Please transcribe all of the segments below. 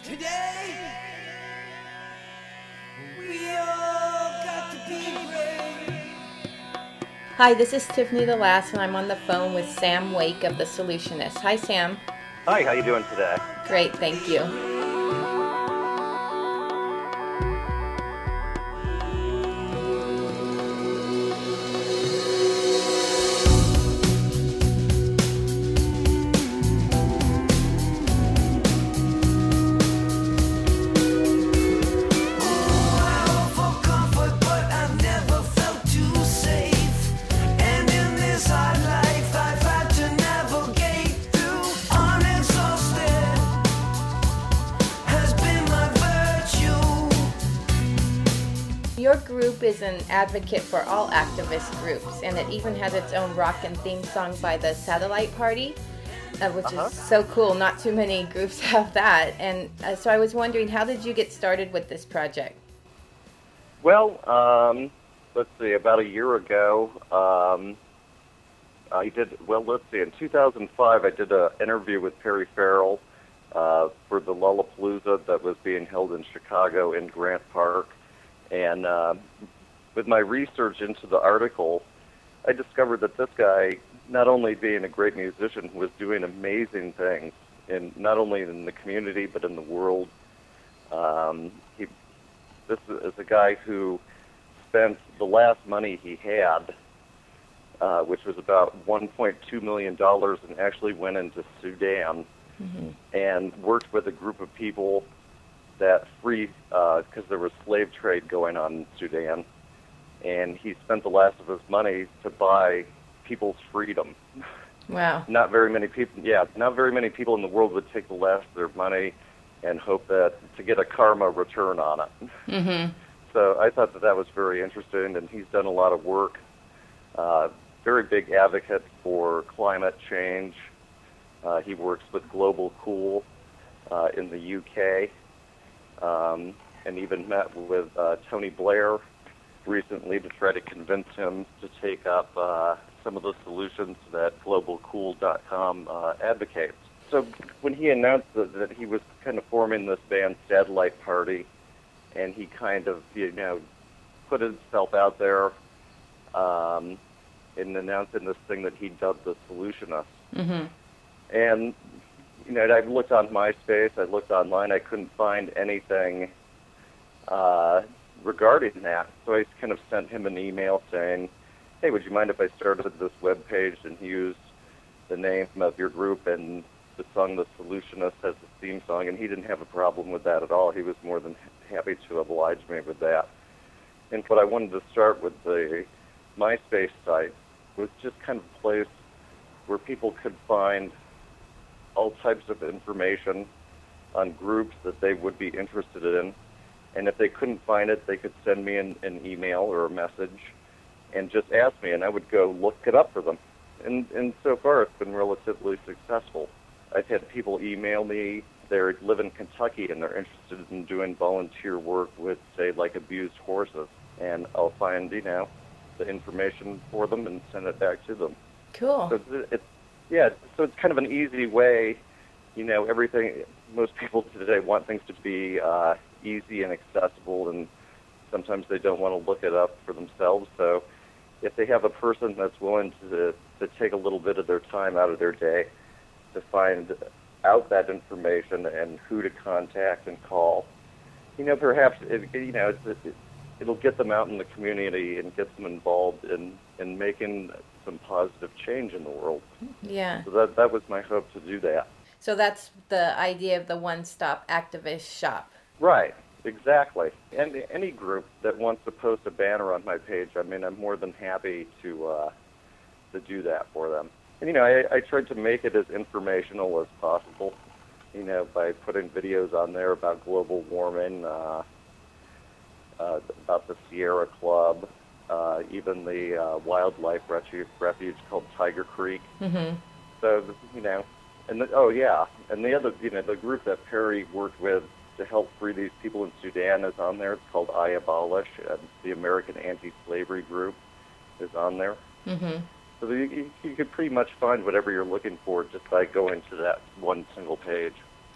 Today, we all got to be brave. Hi, this is Tiffany the Last, and I'm on the phone with Sam Wake of The Solutionists. Hi, Sam. Hi, how you doing today? Great, thank you. Your group is an advocate for all activist groups, and it even has its own rock and theme song by the Satellite Party, which is so cool. Not too many groups have that. And so I was wondering, how did you get started with this project? Well, let's see, about a year ago, in 2005, I did an interview with Perry Farrell for the Lollapalooza that was being held in Chicago in Grant Park. And with my research into the article, I discovered that this guy, not only being a great musician, was doing amazing things, not only in the community but in the world. This is a guy who spent the last money he had, which was about $1.2 million, and actually went into Sudan and worked with a group of people that freed, because there was slave trade going on in Sudan, and he spent the last of his money to buy people's freedom. Wow. Not very many people in the world would take the last of their money and hope that to get a karma return on it. Mm-hmm. So I thought that was very interesting, and he's done a lot of work. Very big advocate for climate change. He works with Global Cool in the UK. And even met with Tony Blair recently to try to convince him to take up some of the solutions that globalcool.com advocates. So when he announced that he was kind of forming this band Satellite Party, and he kind of, put himself out there in announcing this thing that he dubbed the Solutionists. Mm-hmm. And I looked on MySpace, I looked online, I couldn't find anything regarding that. So I kind of sent him an email saying, hey, would you mind if I started this web page and used the name of your group and the song The Solutionist as the theme song? And he didn't have a problem with that at all. He was more than happy to oblige me with that. And what I wanted to start with the MySpace site was just kind of a place where people could find all types of information on groups that they would be interested in. And if they couldn't find it, they could send me an email or a message and just ask me, and I would go look it up for them. And so far, it's been relatively successful. I've had people email me. They live in Kentucky, and they're interested in doing volunteer work with, say, like abused horses. And I'll find, the information for them and send it back to them. Cool. So it's kind of an easy way, most people today want things to be easy and accessible, and sometimes they don't want to look it up for themselves. So if they have a person that's willing to take a little bit of their time out of their day to find out that information and who to contact and call, perhaps it'll get them out in the community and get them involved in making some positive change in the world. Yeah. So that was my hope to do that. So that's the idea of the one-stop activist shop. Right, exactly. And any group that wants to post a banner on my page, I'm more than happy to do that for them. And, I tried to make it as informational as possible, by putting videos on there about global warming, about the Sierra Club, even the wildlife refuge called Tiger Creek. Mm-hmm. So, and the other, the group that Perry worked with to help free these people in Sudan is on there. It's called I Abolish, and the American Anti-Slavery Group is on there. Mm-hmm. So you could pretty much find whatever you're looking for just by going to that one single page.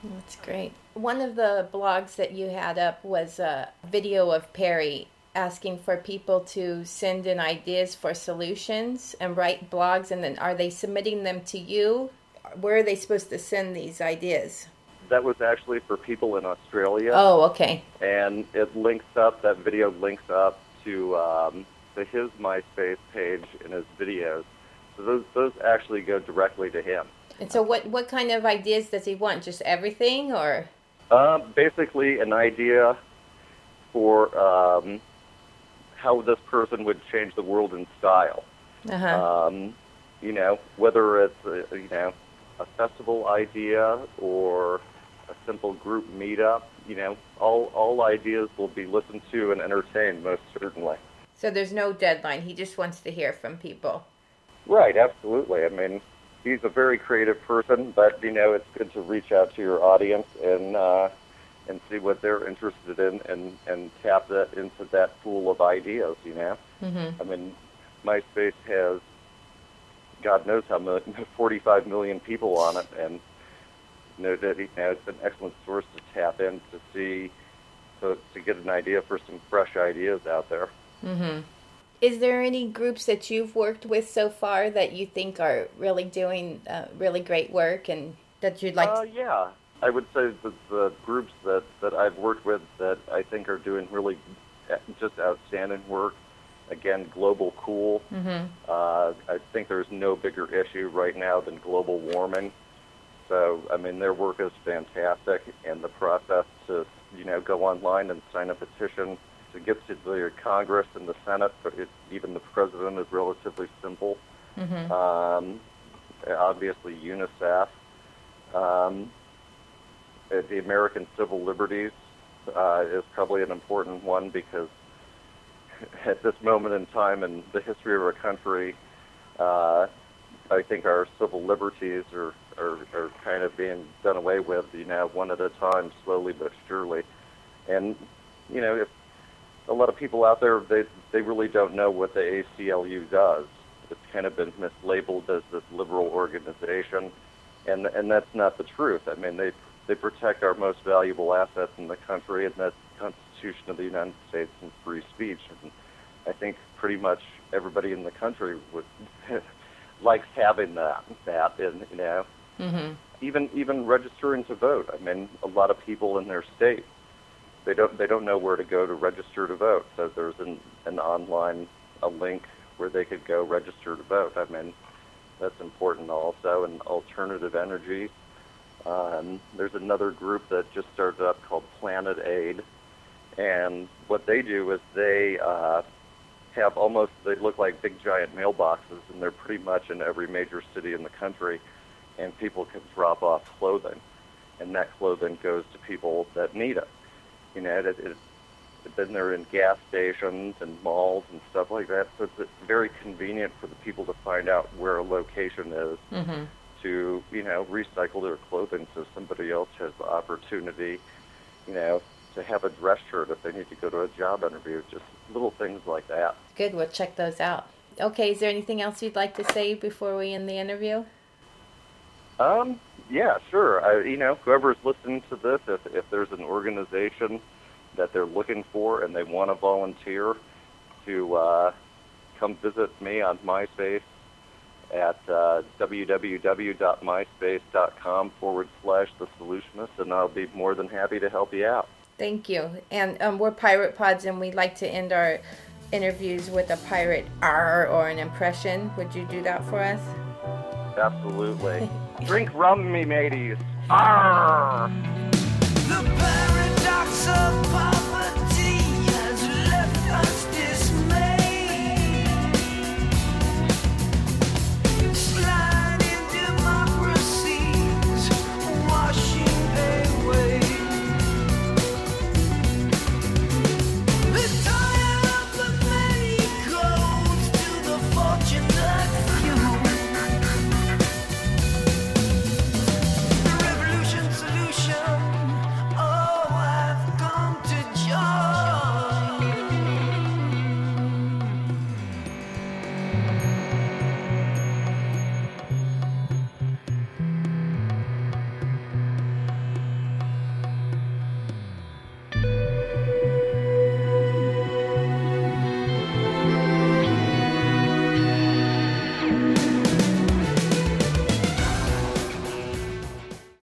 That's great. One of the blogs that you had up was a video of Perry asking for people to send in ideas for solutions and write blogs, and then are they submitting them to you? Where are they supposed to send these ideas? That was actually for people in Australia. Oh, okay. And it links up, that video links up to his MySpace page and his videos. So those actually go directly to him. And so what kind of ideas does he want? Just everything, or? Basically an idea for how this person would change the world in style. Uh-huh. You know, whether it's a festival idea or a simple group meetup, you know, all ideas will be listened to and entertained, most certainly. So there's no deadline. He just wants to hear from people. Right, absolutely. I mean, he's a very creative person, but, you know, it's good to reach out to your audience and see what they're interested in and tap that into that pool of ideas, you know. Mm-hmm. I mean, MySpace has God knows how many, 45 million people on it, and it's an excellent source to tap in to see, to get an idea for some fresh ideas out there. Mm-hmm. Is there any groups that you've worked with so far that you think are really doing really great work and that you'd like to... Yeah. I would say that the groups that I've worked with that I think are doing really just outstanding work. Again, Global Cool. Mm-hmm. I think there's no bigger issue right now than global warming. So, I mean, their work is fantastic, and the process to, go online and sign a petition to get to the Congress and the Senate, even the President, is relatively simple. Mm-hmm. Obviously, UNICEF. The American Civil Liberties is probably an important one because at this moment in time in the history of our country, I think our civil liberties are kind of being done away with, one at a time, slowly but surely. And, if a lot of people out there, they really don't know what the ACLU does. It's kind of been mislabeled as this liberal organization, and that's not the truth. I mean, they protect our most valuable assets in the country, and that's the Constitution of the United States and free speech. And I think pretty much everybody in the country likes having that, and Mm-hmm. even registering to vote. I mean, a lot of people in their state, they don't know where to go to register to vote. So there's an online link where they could go register to vote. I mean, that's important also. And alternative energy. There's another group that just started up called Planet Aid, and what they do is they they look like big giant mailboxes, and they're pretty much in every major city in the country, and people can drop off clothing, and that clothing goes to people that need it. Then they're in gas stations and malls and stuff like that, so it's very convenient for the people to find out where a location is. Mm-hmm. To recycle their clothing so somebody else has the opportunity, to have a dress shirt if they need to go to a job interview. Just little things like that. Good, we'll check those out. Okay, is there anything else you'd like to say before we end the interview? Yeah, sure. Whoever's listening to this, if there's an organization that they're looking for and they want to volunteer to come visit me on MySpace at www.myspace.com/thesolutionist, and I'll be more than happy to help you out. Thank you. And we're Pirate Pods, and we'd like to end our interviews with a pirate R or an impression. Would you do that for us? Absolutely. Drink rum, me mateys. Arr! The paradox of